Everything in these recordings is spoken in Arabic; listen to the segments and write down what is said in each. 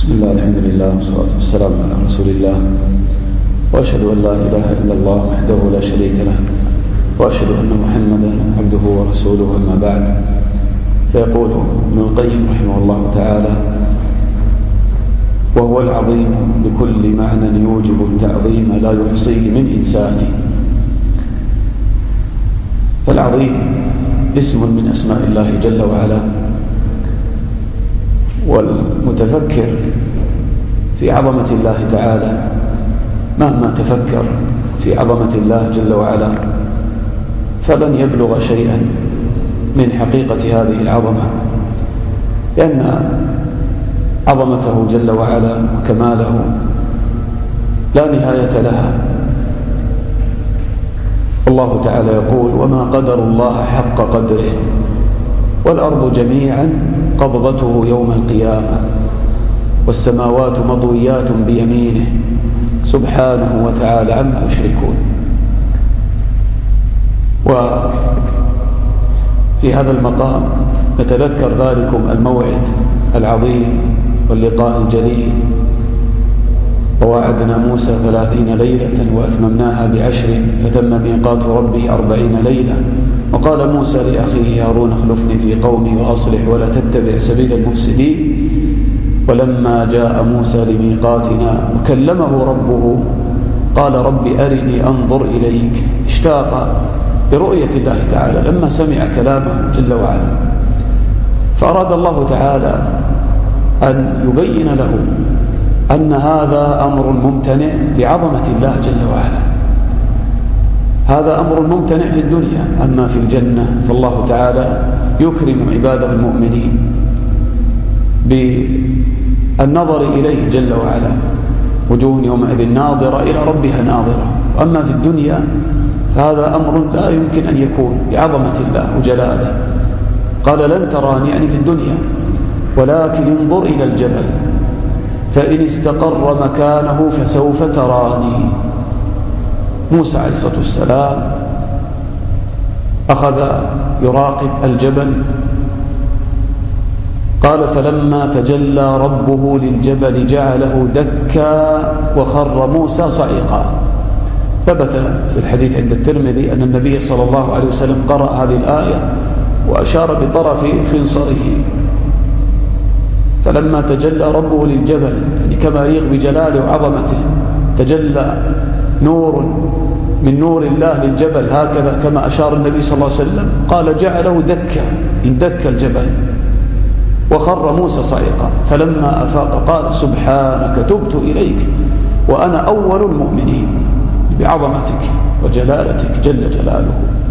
بسم الله الحمد لله والصلاة والسلام على رسول الله، وأشهد أن لا إله إلا الله وحده لا شريك له، وأشهد أن محمدا عبده ورسوله. أما بعد، فيقول ابن القيم رحمه الله تعالى: وهو العظيم بكل معنى يوجب التعظيم لا يحصيه من إنسان. فالعظيم اسم من أسماء الله جل وعلا، والمتفكر في عظمة الله تعالى مهما تفكر في عظمة الله جل وعلا فلن يبلغ شيئا من حقيقة هذه العظمة، لأن عظمته جل وعلا وكماله لا نهاية لها. الله تعالى يقول: وما قدر الله حق قدره والأرض جميعا قبضته يوم القيامة والسماوات مطويات بيمينه سبحانه وتعالى عما يشركون. وفي هذا المقام نتذكر ذلكم الموعد العظيم واللقاء الجليل: ووعدنا موسى 30 ليلة وأتممناها ب10 فتم ميقات ربه 40 ليلة. وقال موسى لأخيه هارون: اخلفني في قومي وأصلح ولا تتبع سبيل المفسدين. ولما جاء موسى لميقاتنا وكلمه ربه قال: رب أرني أنظر إليك. اشتاق لرؤية الله تعالى لما سمع كلامه جل وعلا، فأراد الله تعالى أن يبين له أن هذا أمر ممتنع لعظمة الله جل وعلا. هذا أمر ممتنع في الدنيا، أما في الجنة فالله تعالى يكرم عباده المؤمنين بالنظر إليه جل وعلا، وجوه يومئذ ناظرة إلى ربها ناظرة. وأما في الدنيا فهذا أمر لا يمكن أن يكون بعظمة الله وجلاله. قال: لن تراني يعني في الدنيا، ولكن انظر إلى الجبل فإن استقر مكانه فسوف تراني. موسى عليه الصلاة والسلام أخذ يراقب الجبل. قال: فلما تجلى ربه للجبل جعله دكا وخر موسى صعقا. ثبت في الحديث عند الترمذي أن النبي صلى الله عليه وسلم قرأ هذه الآية وأشار بطرف خنصره. فلما تجلى ربه للجبل، يعني كما يليق بجلاله وعظمته، تجلى نور من نور الله للجبل هكذا كما أشار النبي صلى الله عليه وسلم. قال: جعله دكا، اندك الجبل وخر موسى صعقا. فلما أفاق قال: سبحانك تبت إليك وأنا أول المؤمنين، بعظمتك وجلالتك جل جلاله.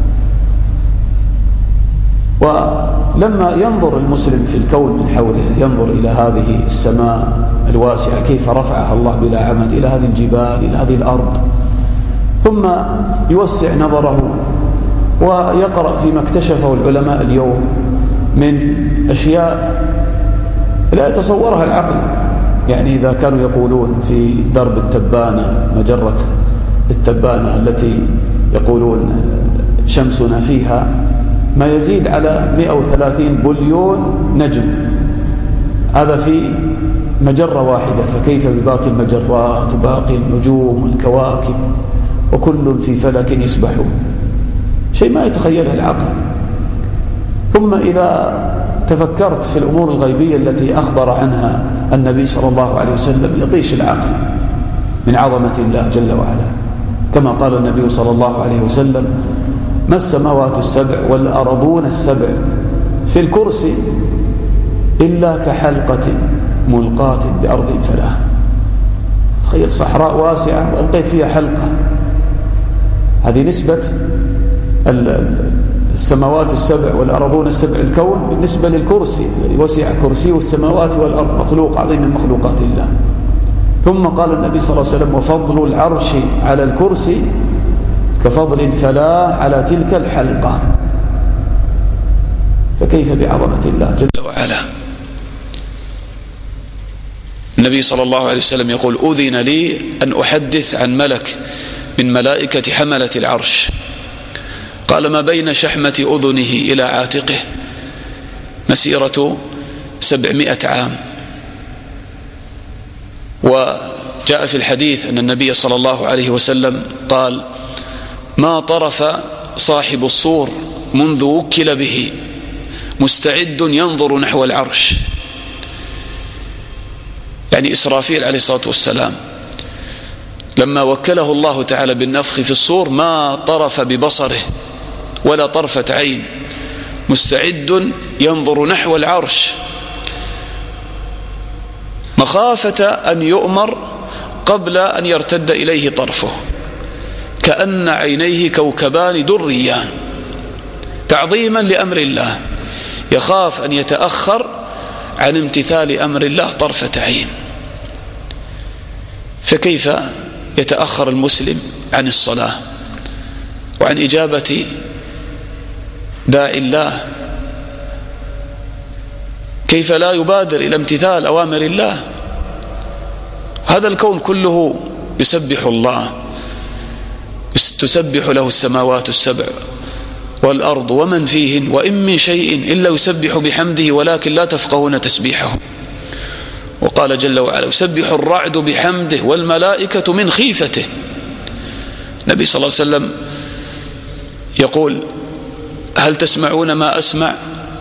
ولما ينظر المسلم في الكون من حوله، ينظر إلى هذه السماء الواسعة كيف رفعها الله بلا عمد، إلى هذه الجبال، إلى هذه الأرض، ثم يوسع نظره ويقرأ فيما اكتشفه العلماء اليوم من أشياء لا يتصورها العقل. يعني إذا كانوا يقولون في درب التبانة، مجرة التبانة التي يقولون شمسنا فيها ما يزيد على 130 بليون نجم، هذا في مجرة واحدة، فكيف بباقي المجرات وباقي النجوم والكواكب، وكل في فلك يسبحون. شيء ما يتخيله العقل. ثم إذا تفكرت في الأمور الغيبية التي أخبر عنها النبي صلى الله عليه وسلم يطيش العقل من عظمة الله جل وعلا، كما قال النبي صلى الله عليه وسلم: ما السماوات السبع والأرضون السبع في الكرسي إلا كحلقة ملقاة بأرض فلاة. تخيل صحراء واسعة وألقيت فيها حلقة. هذه نسبة السماوات السبع والأرضون السبع الكون بالنسبة للكرسي الذي وسع كرسيه السماوات والأرض، مخلوق عظيم من مخلوقات الله. ثم قال النبي صلى الله عليه وسلم: وفضل العرش على الكرسي كفضل الفلاة على تلك الحلقة. فكيف بعظمة الله جل وعلا. النبي صلى الله عليه وسلم يقول: أذن لي أن أحدث عن ملك من ملائكة حملة العرش. قال: ما بين شحمة أذنه إلى عاتقه مسيرة 700 عام. وجاء في الحديث أن النبي صلى الله عليه وسلم قال: ما طرف صاحب الصور منذ وكل به مستعد ينظر نحو العرش. يعني إسرافيل عليه الصلاة والسلام لما وكله الله تعالى بالنفخ في الصور ما طرف ببصره ولا طرفة عين، مستعد ينظر نحو العرش مخافة أن يؤمر قبل أن يرتد إليه طرفه، كأن عينيه كوكبان دريان، تعظيما لأمر الله، يخاف أن يتأخر عن امتثال أمر الله طرفة عين. فكيف يتأخر المسلم عن الصلاة وعن إجابة داعي الله؟ كيف لا يبادر إلى امتثال أوامر الله؟ هذا الكون كله يسبح الله، تسبح له السماوات السبع والأرض ومن فيهن وإن من شيء إلا يسبح بحمده ولكن لا تفقهون تسبيحه. وقال جل وعلا: يسبح الرعد بحمده والملائكة من خيفته. النبي صلى الله عليه وسلم يقول: هل تسمعون ما أسمع؟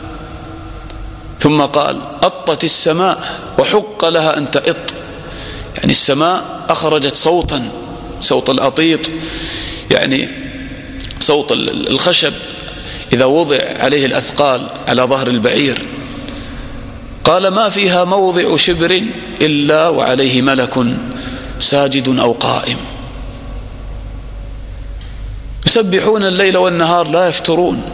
ثم قال: أطت السماء وحق لها أن تئط. يعني السماء أخرجت صوتا، صوت الأطيط، يعني صوت الخشب إذا وضع عليه الأثقال على ظهر البعير. قال: ما فيها موضع شبر إلا وعليه ملك ساجد أو قائم. يسبحون الليل والنهار لا يفترون.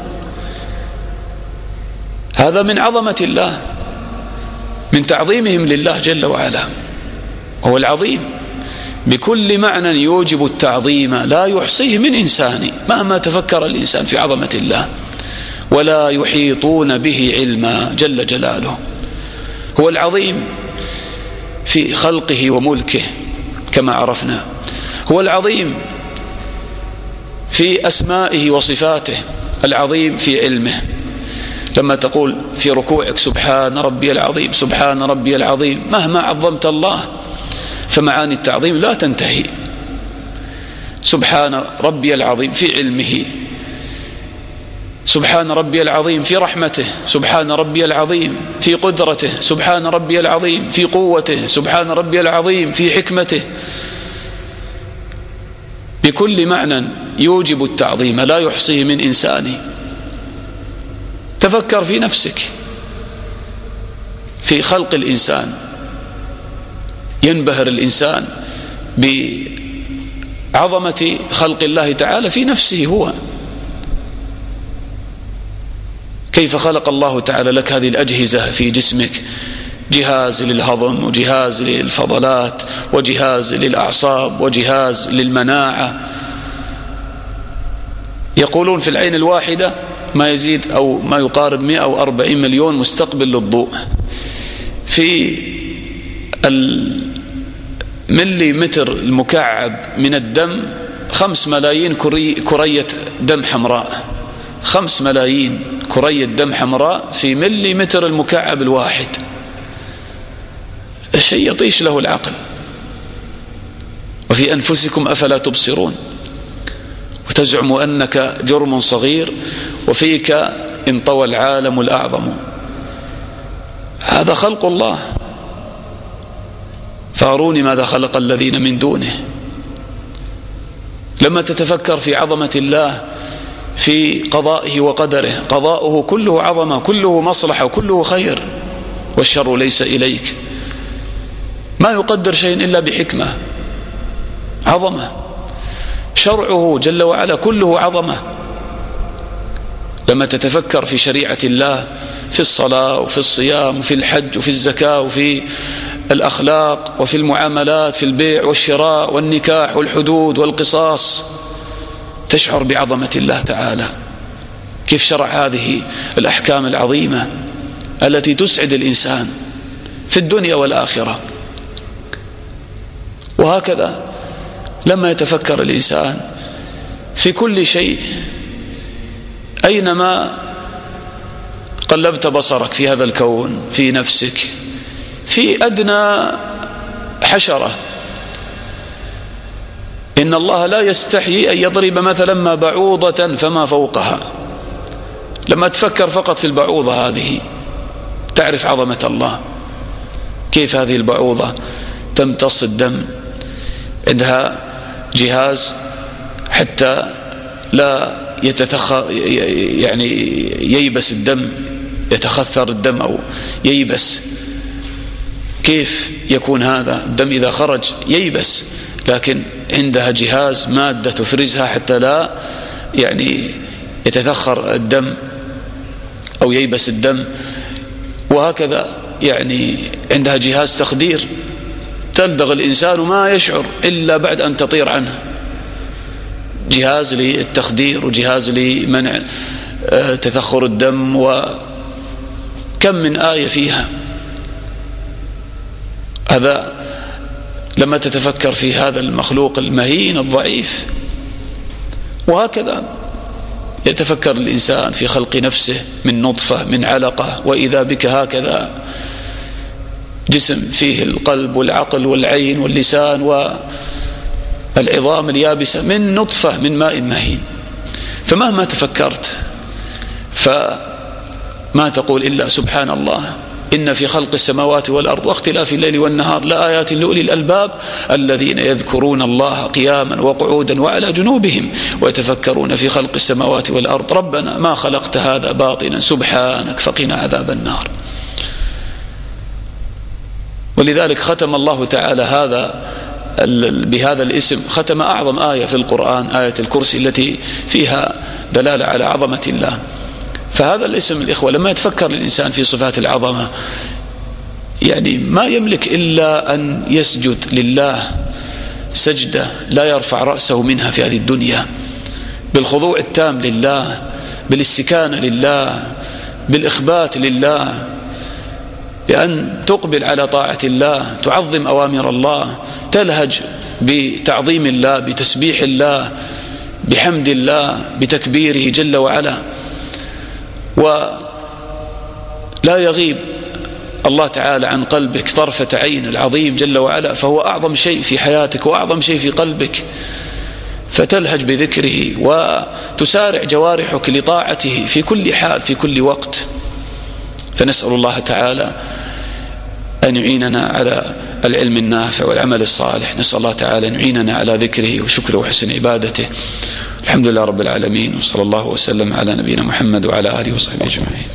هذا من عظمة الله، من تعظيمهم لله جل وعلا، وهو العظيم بكل معنى يوجب التعظيم لا يحصيه من إنسان مهما تفكر الإنسان في عظمة الله، ولا يحيطون به علما جل جلاله. هو العظيم في خلقه وملكه كما عرفنا، هو العظيم في أسمائه وصفاته، العظيم في علمه. لما تقول في ركوعك: سبحان ربي العظيم، سبحان ربي العظيم، مهما عظمت الله فمعاني التعظيم لا تنتهي. سبحان ربي العظيم في علمه، سبحان ربي العظيم في رحمته، سبحان ربي العظيم في قدرته، سبحان ربي العظيم في قوته، سبحان ربي العظيم في حكمته. بكل معنى يوجب التعظيم لا يحصيه من إنسان. تفكر في نفسك، في خلق الإنسان، ينبهر الإنسان بعظمة خلق الله تعالى في نفسه هو. كيف خلق الله تعالى لك هذه الأجهزة في جسمك، جهاز للهضم وجهاز للفضلات وجهاز للأعصاب وجهاز للمناعة. يقولون في العين الواحدة ما يزيد أو ما يقارب 140 مليون مستقبل للضوء. في المليمتر المكعب من الدم 5 ملايين كرية دم حمراء، 5 ملايين كرية دم حمراء في مليمتر المكعب الواحد. الشيء يطيش له العقل. وفي أنفسكم أفلا تبصرون، وتزعم أنك جرم صغير وفيك انطوى العالم الأعظم. هذا خلق الله، فاروني ماذا خلق الذين من دونه. لما تتفكر في عظمة الله في قضائه وقدره، قضاؤه كله عظمة، كله مصلحة، وكله خير، والشر ليس إليك. ما يقدر شيء إلا بحكمة، عظمة. شرعه جل وعلا كله عظمة. لما تتفكر في شريعة الله في الصلاة وفي الصيام وفي الحج وفي الزكاة وفي الأخلاق وفي المعاملات، في البيع والشراء والنكاح والحدود والقصاص، تشعر بعظمة الله تعالى. كيف شرع هذه الأحكام العظيمة التي تسعد الإنسان في الدنيا والآخرة. وهكذا لما يتفكر الإنسان في كل شيء، أينما قلبت بصرك في هذا الكون، في نفسك، في أدنى حشرة. إن الله لا يستحيي أن يضرب مثلا ما بعوضة فما فوقها. لما تفكر فقط في البعوضة هذه تعرف عظمة الله. كيف هذه البعوضة تمتص الدم، عندها جهاز حتى لا يتثخر، يعني ييبس الدم، يتخثر الدم أو ييبس. كيف يكون هذا؟ الدم إذا خرج ييبس، لكن عندها جهاز مادة تفرزها حتى لا يعني يتثخر الدم أو ييبس الدم. وهكذا يعني عندها جهاز تخدير، تلدغ الإنسان ما يشعر إلا بعد أن تطير عنه. جهاز للتخدير وجهاز لمنع تثخر الدم، وكم من آية فيها. هذا لما تتفكر في هذا المخلوق المهين الضعيف. وهكذا يتفكر الإنسان في خلق نفسه من نطفة من علقة، وإذا بك هكذا جسم فيه القلب والعقل والعين واللسان والعظام اليابسة من نطفة من ماء مهين. فمهما تفكرت فما تقول إلا سبحان الله، إن في خلق السماوات والأرض واختلاف الليل والنهار لآيات لأولي الألباب الذين يذكرون الله قياما وقعودا وعلى جنوبهم ويتفكرون في خلق السماوات والأرض ربنا ما خلقت هذا باطلا سبحانك فقنا عذاب النار. ولذلك ختم الله تعالى بهذا الاسم، ختم أعظم آية في القرآن، آية الكرسي التي فيها دلالة على عظمة الله. فهذا الاسم الإخوة لما يتفكر الإنسان في صفات العظمة يعني ما يملك إلا أن يسجد لله سجدة لا يرفع رأسه منها في هذه الدنيا، بالخضوع التام لله، بالاستكانة لله، بالإخبات لله، بأن تقبل على طاعة الله، تعظم أوامر الله، تلهج بتعظيم الله، بتسبيح الله، بحمد الله، بتكبيره جل وعلا. ولا يغيب الله تعالى عن قلبك طرفة عين العظيم جل وعلا، فهو أعظم شيء في حياتك وأعظم شيء في قلبك، فتلهج بذكره وتسارع جوارحك لطاعته في كل حال في كل وقت. فنسأل الله تعالى أن يعيننا على العلم النافع والعمل الصالح. نسأل الله تعالى أن يعيننا على ذكره وشكره وحسن عبادته. الحمد لله رب العالمين، وصلى الله وسلم على نبينا محمد وعلى آله وصحبه أجمعين.